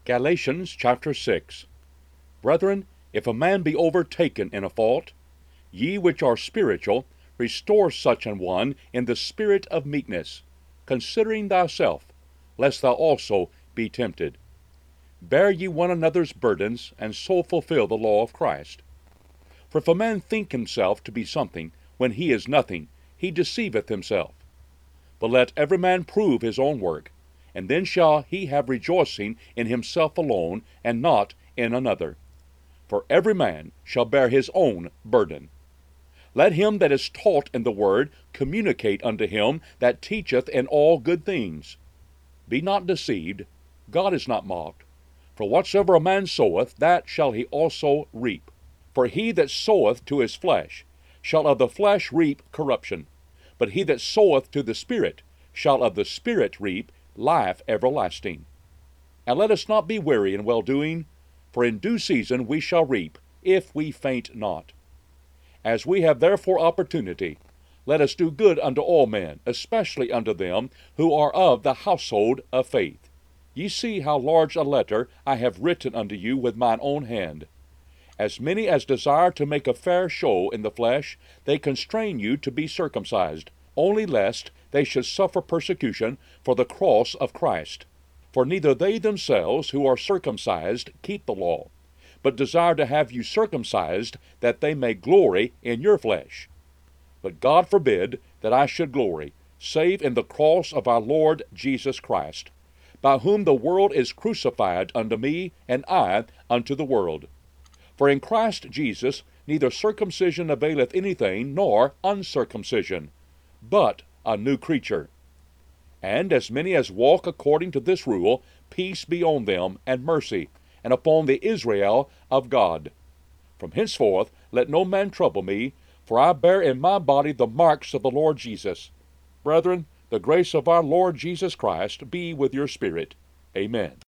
Galatians chapter 6. Brethren, if a man be overtaken in a fault, ye which are spiritual, restore such an one in the spirit of meekness, considering thyself, lest thou also be tempted. Bear ye one another's burdens, and so fulfill the law of Christ. For if a man think himself to be something, when he is nothing, he deceiveth himself. But let every man prove his own work, and then shall he have rejoicing in himself alone, and not in another. For every man shall bear his own burden. Let him that is taught in the word communicate unto him that teacheth in all good things. Be not deceived, God is not mocked. For whatsoever a man soweth, that shall he also reap. For he that soweth to his flesh shall of the flesh reap corruption, but he that soweth to the Spirit shall of the Spirit reap life everlasting. And let us not be weary in well-doing, for in due season we shall reap, if we faint not. As we have therefore opportunity, let us do good unto all men, especially unto them who are of the household of faith. Ye see how large a letter I have written unto you with mine own hand. As many as desire to make a fair show in the flesh, they constrain you to be circumcised, only lest they should suffer persecution for the cross of Christ. For neither they themselves who are circumcised keep the law, but desire to have you circumcised, that they may glory in your flesh. But God forbid that I should glory, save in the cross of our Lord Jesus Christ, by whom the world is crucified unto me, and I unto the world. For in Christ Jesus neither circumcision availeth anything, nor uncircumcision, but a new creature. And as many as walk according to this rule, peace be on them, and mercy, and upon the Israel of God. From henceforth let no man trouble me, for I bear in my body the marks of the Lord Jesus. Brethren, the grace of our Lord Jesus Christ be with your spirit. Amen.